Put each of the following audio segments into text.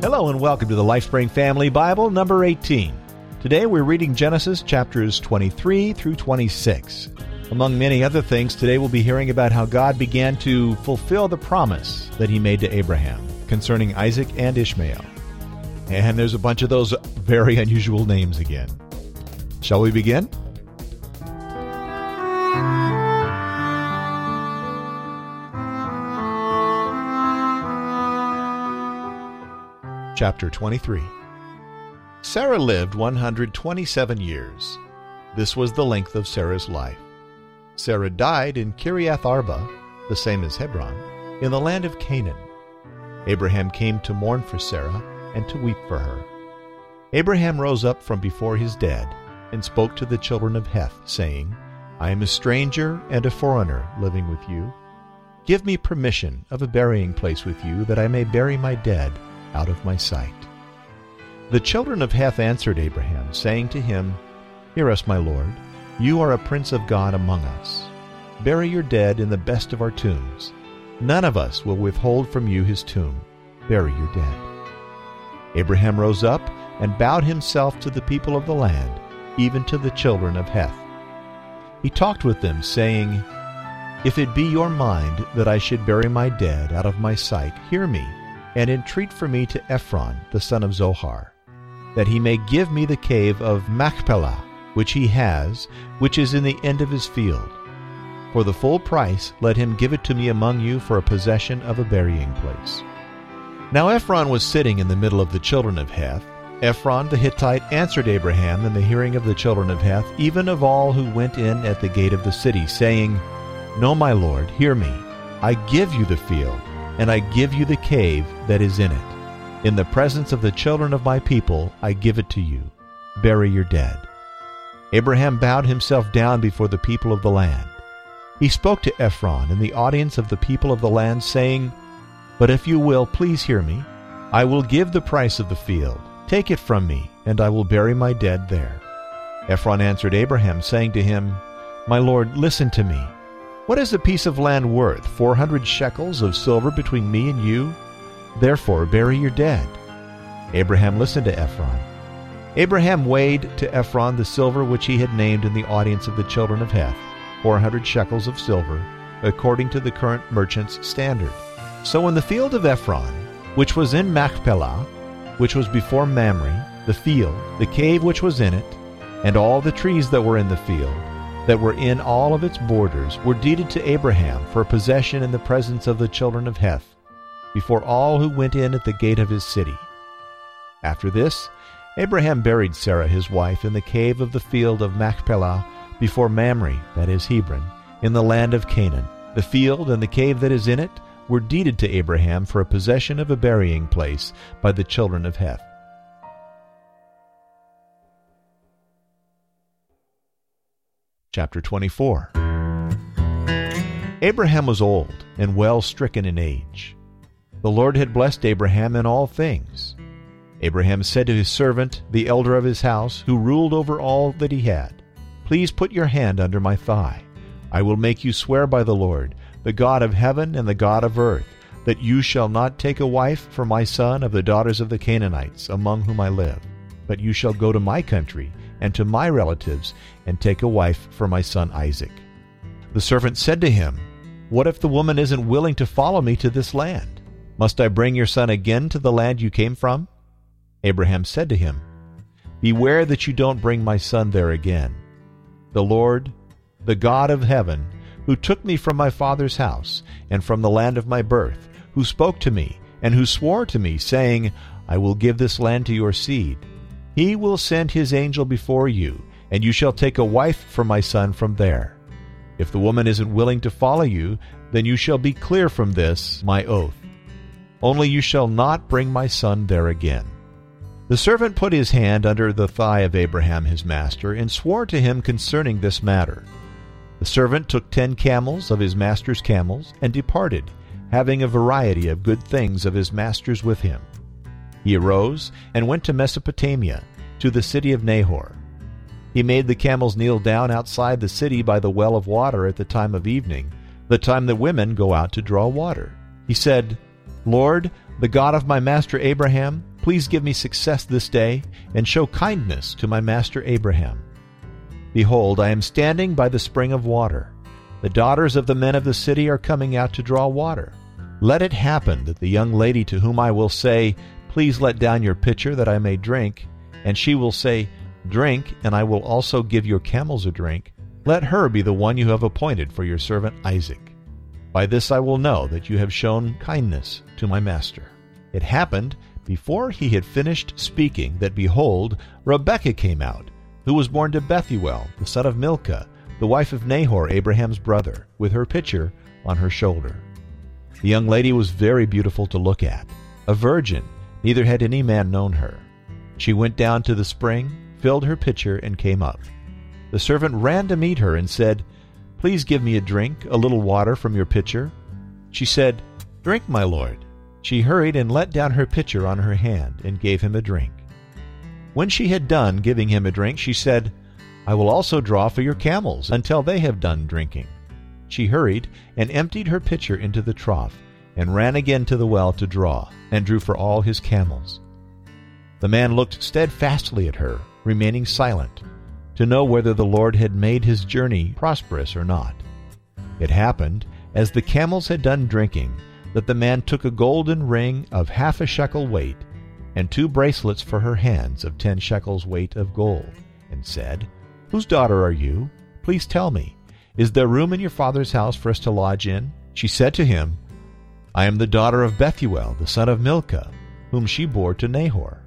Hello and welcome to the LifeSpring Family Bible, number 18. Today we're reading Genesis chapters 23 through 26. Among many other things, today we'll be hearing about how God began to fulfill the promise that he made to Abraham concerning Isaac and Ishmael. And there's a bunch of those very unusual names again. Shall we begin? Chapter 23. Sarah lived 127 years. This was the length of Sarah's life. Sarah died in Kiriath Arba, the same as Hebron, in the land of Canaan. Abraham came to mourn for Sarah and to weep for her. Abraham rose up from before his dead and spoke to the children of Heth, saying, I am a stranger and a foreigner living with you. Give me permission of a burying place with you, that I may bury my dead out of my sight. The children of Heth answered Abraham, saying to him, Hear us, my lord. You are a prince of God among us. Bury your dead in the best of our tombs. None of us will withhold from you his tomb. Bury your dead. Abraham rose up and bowed himself to the people of the land, even to the children of Heth. He talked with them, saying, If it be your mind that I should bury my dead out of my sight, hear me, and entreat for me to Ephron, the son of Zohar, that he may give me the cave of Machpelah, which he has, which is in the end of his field. For the full price let him give it to me among you for a possession of a burying place. Now Ephron was sitting in the middle of the children of Heth. Ephron the Hittite answered Abraham in the hearing of the children of Heth, even of all who went in at the gate of the city, saying, No, my lord, hear me. I give you the field, and I give you the cave that is in it. In the presence of the children of my people I give it to you. Bury your dead. Abraham bowed himself down before the people of the land. He spoke to Ephron in the audience of the people of the land, saying, But if you will, please hear me. I will give the price of the field. Take it from me, and I will bury my dead there. Ephron answered Abraham, saying to him, My lord, listen to me. What is a piece of land worth? 400 shekels of silver between me and you? Therefore bury your dead. Abraham listened to Ephron. Abraham weighed to Ephron the silver which he had named in the audience of the children of Heth, 400 shekels of silver, according to the current merchant's standard. So in the field of Ephron, which was in Machpelah, which was before Mamre, the field, the cave which was in it, and all the trees that were in the field, that were in all of its borders, were deeded to Abraham for a possession in the presence of the children of Heth, before all who went in at the gate of his city. After this, Abraham buried Sarah his wife in the cave of the field of Machpelah, before Mamre, that is Hebron, in the land of Canaan. The field and the cave that is in it were deeded to Abraham for a possession of a burying place by the children of Heth. Chapter 24. Abraham was old and well stricken in age. The Lord had blessed Abraham in all things. Abraham said to his servant, the elder of his house, who ruled over all that he had, Please put your hand under my thigh. I will make you swear by the Lord, the God of heaven and the God of earth, that you shall not take a wife for my son of the daughters of the Canaanites, among whom I live, but you shall go to my country and to my relatives, and take a wife for my son Isaac. The servant said to him, What if the woman isn't willing to follow me to this land? Must I bring your son again to the land you came from? Abraham said to him, Beware that you don't bring my son there again. The Lord, the God of heaven, who took me from my father's house and from the land of my birth, who spoke to me and who swore to me, saying, I will give this land to your seed. He will send his angel before you, and you shall take a wife for my son from there. If the woman isn't willing to follow you, then you shall be clear from this, my oath. Only you shall not bring my son there again. The servant put his hand under the thigh of Abraham his master, and swore to him concerning this matter. The servant took 10 camels of his master's camels, and departed, having a variety of good things of his master's with him. He arose and went to Mesopotamia, to the city of Nahor. He made the camels kneel down outside the city by the well of water at the time of evening, the time the women go out to draw water. He said, Lord, the God of my master Abraham, Please give me success this day, and show kindness to my master Abraham. Behold, I am standing by the spring of water. The daughters of the men of the city are coming out to draw water. Let it happen that the young lady to whom I will say, Please let down your pitcher that I may drink, and she will say, Drink, and I will also give your camels a drink, let her be the one you have appointed for your servant Isaac. By this I will know that you have shown kindness to my master. It happened, before he had finished speaking, that behold, Rebekah came out, who was born to Bethuel, the son of Milcah, the wife of Nahor, Abraham's brother, with her pitcher on her shoulder. The young lady was very beautiful to look at, a virgin, neither had any man known her. She went down to the spring, filled her pitcher, and came up. The servant ran to meet her and said, Please give me a drink, a little water from your pitcher. She said, Drink, my lord. She hurried and let down her pitcher on her hand and gave him a drink. When she had done giving him a drink, she said, I will also draw for your camels until they have done drinking. She hurried and emptied her pitcher into the trough and ran again to the well to draw, and drew for all his camels. The man looked steadfastly at her, remaining silent, to know whether the Lord had made his journey prosperous or not. It happened, as the camels had done drinking, that the man took a golden ring of 1/2 shekel weight, and 2 bracelets for her hands of 10 shekels weight of gold, and said, Whose daughter are you? Please tell me. Is there room in your father's house for us to lodge in? She said to him, I am the daughter of Bethuel, the son of Milcah, whom she bore to Nahor.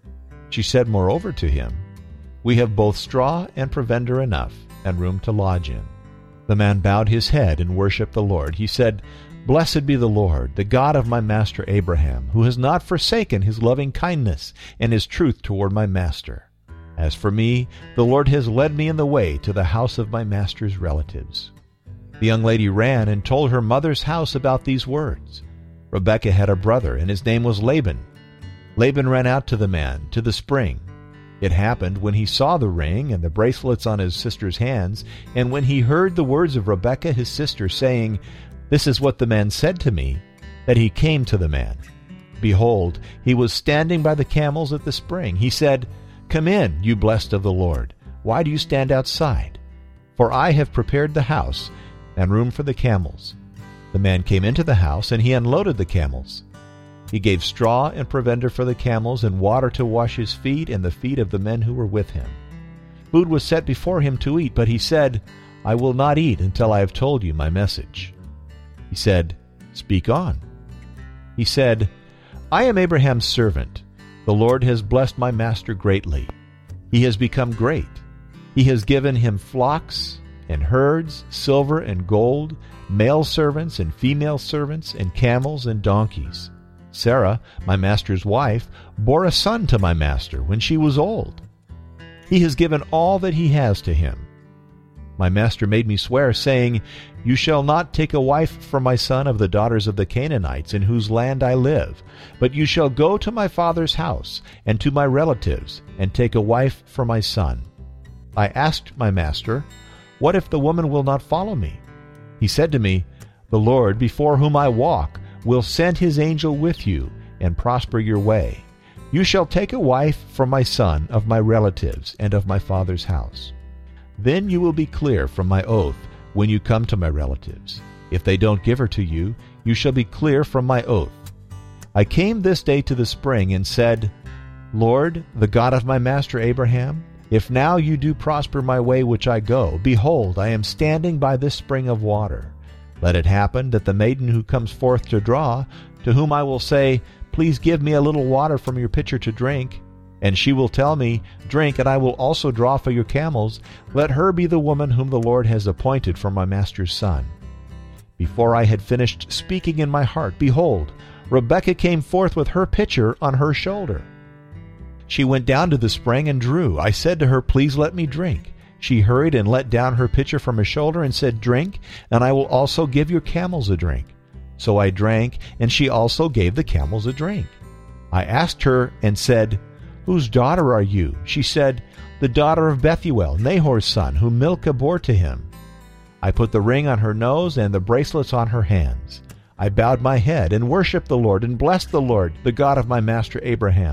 She said moreover to him, We have both straw and provender enough, and room to lodge in. The man bowed his head and worshipped the Lord. He said, Blessed be the Lord, the God of my master Abraham, who has not forsaken his loving kindness and his truth toward my master. As for me, the Lord has led me in the way to the house of my master's relatives. The young lady ran and told her mother's house about these words. Rebekah had a brother, and his name was Laban. Laban ran out to the man, to the spring. It happened, when he saw the ring and the bracelets on his sister's hands, and when he heard the words of Rebekah his sister, saying, This is what the man said to me, that he came to the man. Behold, he was standing by the camels at the spring. He said, Come in, you blessed of the Lord. Why do you stand outside? For I have prepared the house and room for the camels. The man came into the house, and he unloaded the camels. He gave straw and provender for the camels, and water to wash his feet and the feet of the men who were with him. Food was set before him to eat, but he said, I will not eat until I have told you my message. He said, Speak on. He said, I am Abraham's servant. The Lord has blessed my master greatly. He has become great. He has given him flocks and herds, silver and gold, male servants and female servants, and camels and donkeys. Sarah, my master's wife, bore a son to my master when she was old. He has given all that he has to him. My master made me swear, saying, You shall not take a wife for my son of the daughters of the Canaanites, in whose land I live, but you shall go to my father's house and to my relatives, and take a wife for my son. I asked my master, What if the woman will not follow me? He said to me, The Lord, before whom I walk, will send his angel with you, and prosper your way. You shall take a wife for my son of my relatives and of my father's house. Then you will be clear from my oath when you come to my relatives. If they don't give her to you, you shall be clear from my oath. I came this day to the spring and said, Lord, the God of my master Abraham, if now you do prosper my way which I go, behold, I am standing by this spring of water. Let it happen that the maiden who comes forth to draw, to whom I will say, Please give me a little water from your pitcher to drink, and she will tell me, Drink, and I will also draw for your camels, let her be the woman whom the Lord has appointed for my master's son. Before I had finished speaking in my heart, behold, Rebekah came forth with her pitcher on her shoulder. She went down to the spring and drew. I said to her, Please let me drink. She hurried and let down her pitcher from her shoulder and said, Drink, and I will also give your camels a drink. So I drank, and she also gave the camels a drink. I asked her and said, Whose daughter are you? She said, The daughter of Bethuel, Nahor's son, whom Milcah bore to him. I put the ring on her nose and the bracelets on her hands. I bowed my head and worshipped the Lord and blessed the Lord, the God of my master Abraham.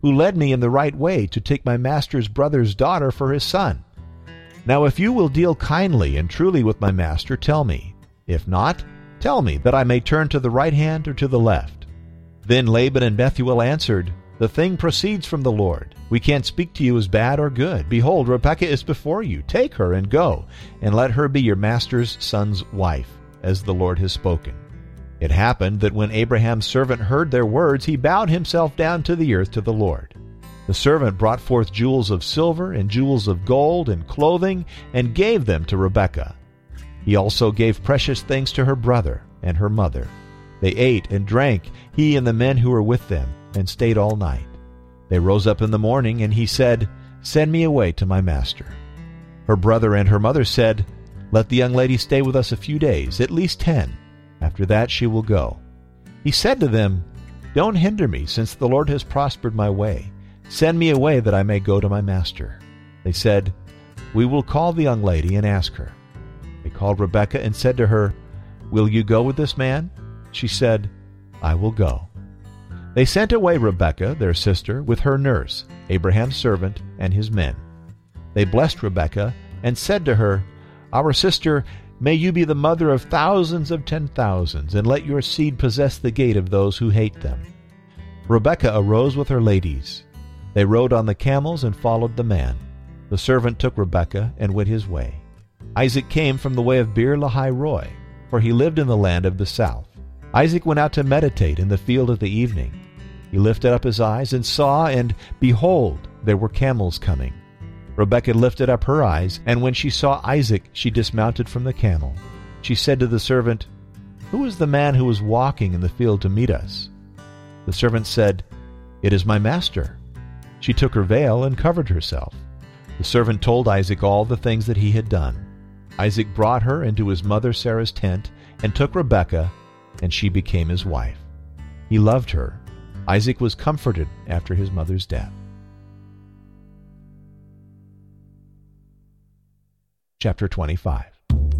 who led me in the right way to take my master's brother's daughter for his son. Now if you will deal kindly and truly with my master, tell me. If not, tell me, that I may turn to the right hand or to the left." Then Laban and Bethuel answered, "The thing proceeds from the Lord. We can't speak to you as bad or good. Behold, Rebekah is before you. Take her and go, and let her be your master's son's wife, as the Lord has spoken." It happened that when Abraham's servant heard their words, he bowed himself down to the earth to the Lord. The servant brought forth jewels of silver and jewels of gold and clothing, and gave them to Rebekah. He also gave precious things to her brother and her mother. They ate and drank, he and the men who were with them, and stayed all night. They rose up in the morning, and he said, "Send me away to my master." Her brother and her mother said, "Let the young lady stay with us a few days, at least 10. After that she will go." He said to them, "Don't hinder me, since the Lord has prospered my way. Send me away that I may go to my master." They said, "We will call the young lady and ask her." They called Rebekah and said to her, "Will you go with this man?" She said, "I will go." They sent away Rebekah, their sister, with her nurse, Abraham's servant, and his men. They blessed Rebekah and said to her, "Our sister, may you be the mother of thousands of 10,000s, and let your seed possess the gate of those who hate them." Rebekah arose with her ladies. They rode on the camels and followed the man. The servant took Rebekah and went his way. Isaac came from the way of Beer-lahai-roi, for he lived in the land of the south. Isaac went out to meditate in the field of the evening. He lifted up his eyes and saw, and behold, there were camels coming. Rebekah lifted up her eyes, and when she saw Isaac, she dismounted from the camel. She said to the servant, "Who is the man who was walking in the field to meet us?" The servant said, "It is my master." She took her veil and covered herself. The servant told Isaac all the things that he had done. Isaac brought her into his mother Sarah's tent and took Rebekah, and she became his wife. He loved her. Isaac was comforted after his mother's death. Chapter 25.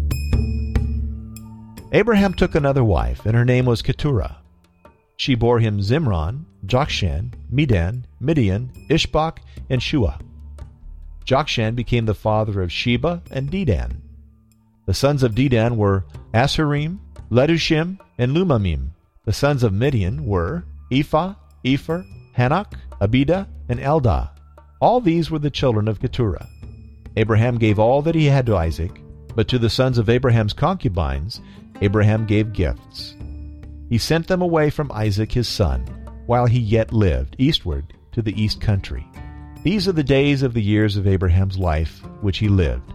Abraham took another wife, and her name was Keturah. She bore him Zimron, Jokshan, Medan, Midian, Ishbak, and Shua. Jokshan became the father of Sheba and Dedan. The sons of Dedan were Asherim, Letushim, and Lumamim. The sons of Midian were Ephah, Epher, Hanok, Abida, and Eldah. All these were the children of Keturah. Abraham gave all that he had to Isaac, but to the sons of Abraham's concubines Abraham gave gifts. He sent them away from Isaac his son, while he yet lived, eastward to the east country. These are the days of the years of Abraham's life, which he lived,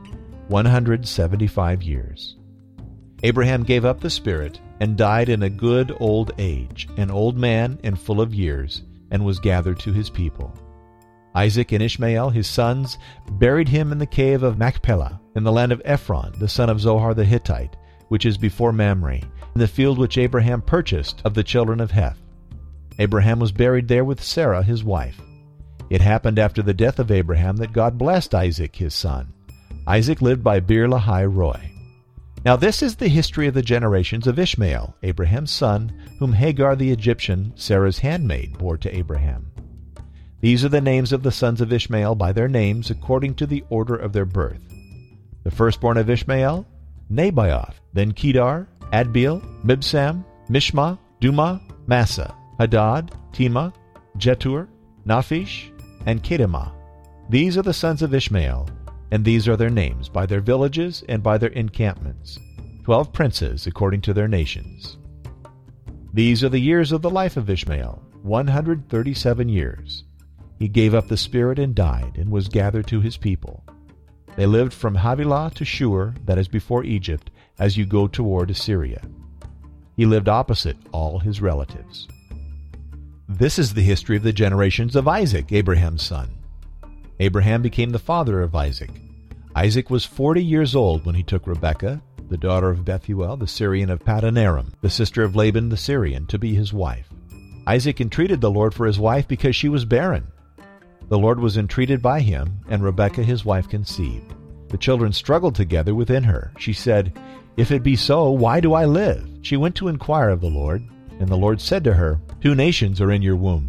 175 years. Abraham gave up the spirit and died in a good old age, an old man and full of years, and was gathered to his people. Isaac and Ishmael, his sons, buried him in the cave of Machpelah, in the land of Ephron, the son of Zohar the Hittite, which is before Mamre, in the field which Abraham purchased of the children of Heth. Abraham was buried there with Sarah his wife. It happened after the death of Abraham that God blessed Isaac his son. Isaac lived by Beer-lahai-roi. Now this is the history of the generations of Ishmael, Abraham's son, whom Hagar the Egyptian, Sarah's handmaid, bore to Abraham. These are the names of the sons of Ishmael by their names according to the order of their birth. The firstborn of Ishmael, Nebaioth, then Kedar, Adbeel, Mibsam, Mishma, Dumah, Massa, Hadad, Tema, Jetur, Naphish, and Kedemah. These are the sons of Ishmael, and these are their names, by their villages and by their encampments, 12 princes according to their nations. These are the years of the life of Ishmael, 137 years. He gave up the spirit and died, and was gathered to his people. They lived from Havilah to Shur, that is before Egypt, as you go toward Assyria. He lived opposite all his relatives. This is the history of the generations of Isaac, Abraham's son. Abraham became the father of Isaac. Isaac was 40 years old when he took Rebekah, the daughter of Bethuel, the Syrian of Paddan Aram, the sister of Laban the Syrian, to be his wife. Isaac entreated the Lord for his wife because she was barren. The Lord was entreated by him, and Rebekah his wife conceived. The children struggled together within her. She said, "If it be so, why do I live?" She went to inquire of the Lord, and the Lord said to her, 2 nations are in your womb,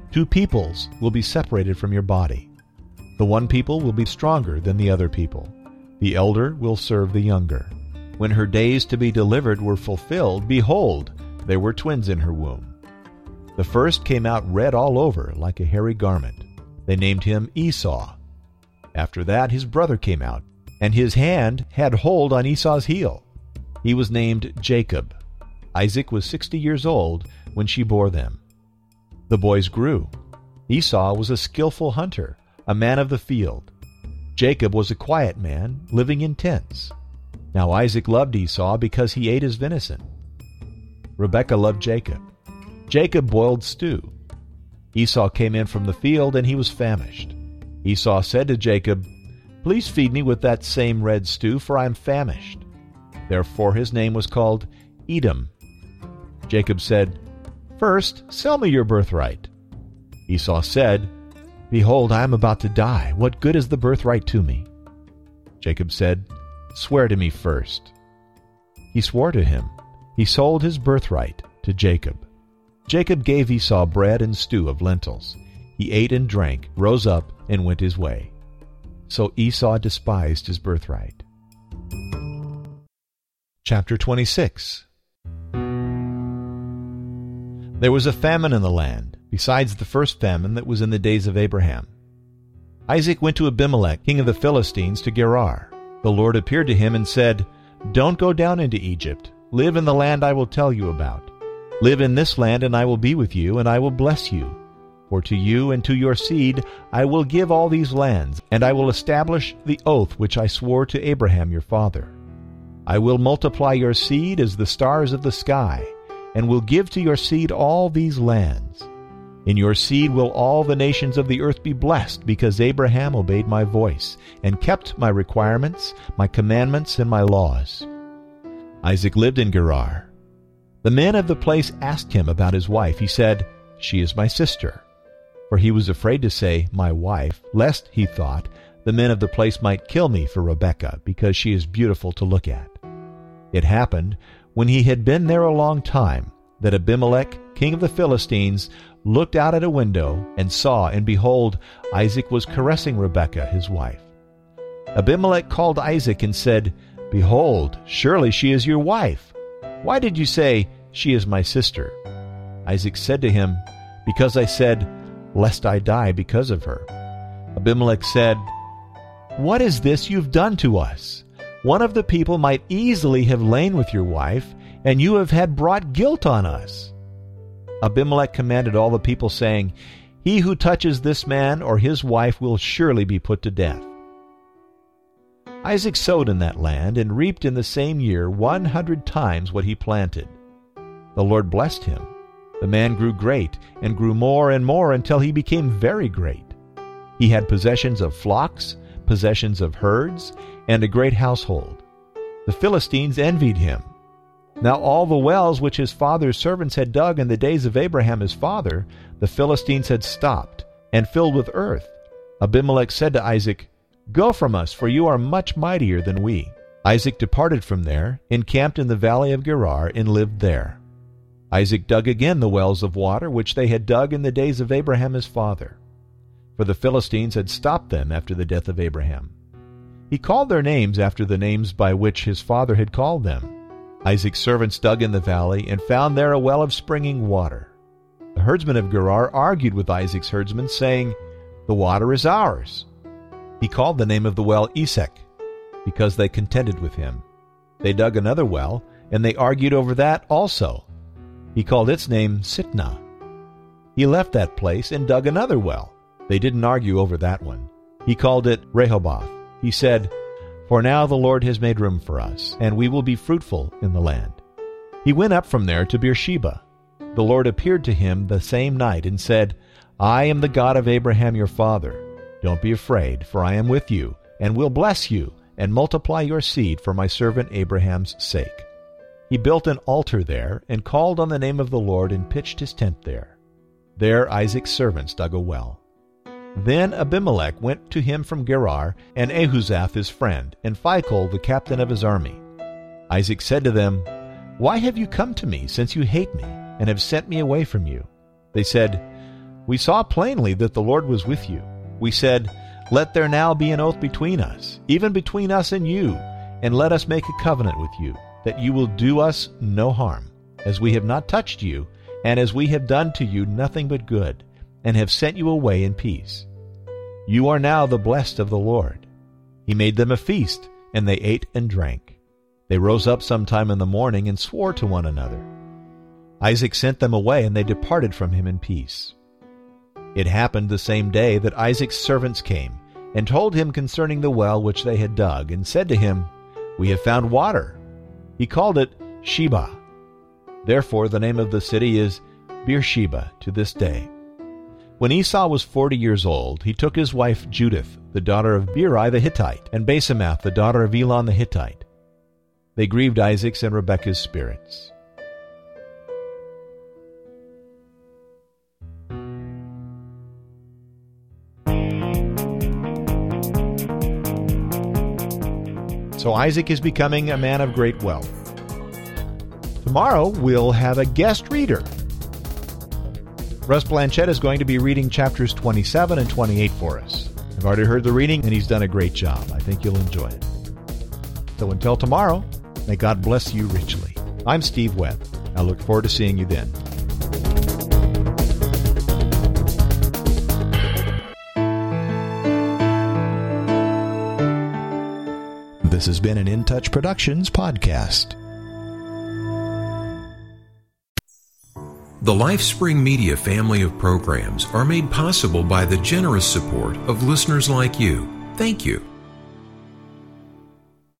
2 peoples will be separated from your body. The one people will be stronger than the other people. The elder will serve the younger. When her days to be delivered were fulfilled, behold, there were twins in her womb. The first came out red all over, like a hairy garment. They named him Esau. After that his brother came out, and his hand had hold on Esau's heel. He was named Jacob. Isaac was 60 years old when she bore them. The boys grew. Esau was a skillful hunter, a man of the field. Jacob was a quiet man, living in tents. Now Isaac loved Esau because he ate his venison. Rebekah loved Jacob. Jacob boiled stew. Esau came in from the field, and he was famished. Esau said to Jacob, "Please feed me with that same red stew, for I am famished." Therefore his name was called Edom. Jacob said, "First, sell me your birthright." Esau said, "Behold, I am about to die. What good is the birthright to me?" Jacob said, "Swear to me first." He swore to him. He sold his birthright to Jacob. Jacob gave Esau bread and stew of lentils. He ate and drank, rose up, and went his way. So Esau despised his birthright. Chapter 26. There was a famine in the land, besides the first famine that was in the days of Abraham. Isaac went to Abimelech, king of the Philistines, to Gerar. The Lord appeared to him and said, "Don't go down into Egypt. Live in the land I will tell you about. Live in this land, and I will be with you, and I will bless you. For to you and to your seed I will give all these lands, and I will establish the oath which I swore to Abraham your father. I will multiply your seed as the stars of the sky, and will give to your seed all these lands. In your seed will all the nations of the earth be blessed, because Abraham obeyed my voice, and kept my requirements, my commandments, and my laws." Isaac lived in Gerar. The men of the place asked him about his wife. He said, "She is my sister." For he was afraid to say, "my wife," lest, he thought, the men of the place might kill me for Rebekah, because she is beautiful to look at. It happened, when he had been there a long time, that Abimelech, king of the Philistines, looked out at a window, and saw, and behold, Isaac was caressing Rebekah his wife. Abimelech called Isaac and said, "Behold, surely she is your wife. Why did you say, 'She is my sister'?" Isaac said to him, "Because I said, 'Lest I die because of her.'" Abimelech said, "What is this you've done to us? One of the people might easily have lain with your wife, and you have had brought guilt on us." Abimelech commanded all the people, saying, "He who touches this man or his wife will surely be put to death." Isaac sowed in that land, and reaped in the same year 100 times what he planted. The Lord blessed him. The man grew great, and grew more and more, until he became very great. He had possessions of flocks, possessions of herds, and a great household. The Philistines envied him. Now all the wells which his father's servants had dug in the days of Abraham his father, the Philistines had stopped, and filled with earth. Abimelech said to Isaac, "Go from us, for you are much mightier than we." Isaac departed from there, encamped in the valley of Gerar, and lived there. Isaac dug again the wells of water which they had dug in the days of Abraham his father, for the Philistines had stopped them after the death of Abraham. He called their names after the names by which his father had called them. Isaac's servants dug in the valley, and found there a well of springing water. The herdsmen of Gerar argued with Isaac's herdsmen, saying, "The water is ours." He called the name of the well Esek, because they contended with him. They dug another well, and they argued over that also. He called its name Sitnah. He left that place and dug another well. They didn't argue over that one. He called it Rehoboth. He said, "For now the Lord has made room for us, and we will be fruitful in the land." He went up from there to Beersheba. The Lord appeared to him the same night and said, "I am the God of Abraham your father. Don't be afraid, for I am with you, and will bless you, and multiply your seed for my servant Abraham's sake." He built an altar there, and called on the name of the Lord, and pitched his tent there. There Isaac's servants dug a well. Then Abimelech went to him from Gerar, and Ahuzath his friend, and Phicol the captain of his army. Isaac said to them, "Why have you come to me, since you hate me, and have sent me away from you?" They said, We saw plainly that the Lord was with you. We said, Let there now be an oath between us, even between us and you, and let us make a covenant with you, that you will do us no harm, as we have not touched you, and as we have done to you nothing but good, and have sent you away in peace. You are now the blessed of the Lord. He made them a feast, and they ate and drank. They rose up sometime in the morning and swore to one another. Isaac sent them away, and they departed from him in peace. It happened the same day that Isaac's servants came, and told him concerning the well which they had dug, and said to him, We have found water. He called it Sheba. Therefore the name of the city is Beersheba to this day. When Esau was 40 years old, he took his wife Judith, the daughter of Beeri the Hittite, and Basemath, the daughter of Elon the Hittite. They grieved Isaac's and Rebekah's spirits. So Isaac is becoming a man of great wealth. Tomorrow we'll have a guest reader. Russ Blanchett is going to be reading chapters 27 and 28 for us. I've already heard the reading, and he's done a great job. I think you'll enjoy it. So until tomorrow, may God bless you richly. I'm Steve Webb. I look forward to seeing you then. This has been an In Touch Productions podcast. The LifeSpring Media family of programs are made possible by the generous support of listeners like you. Thank you.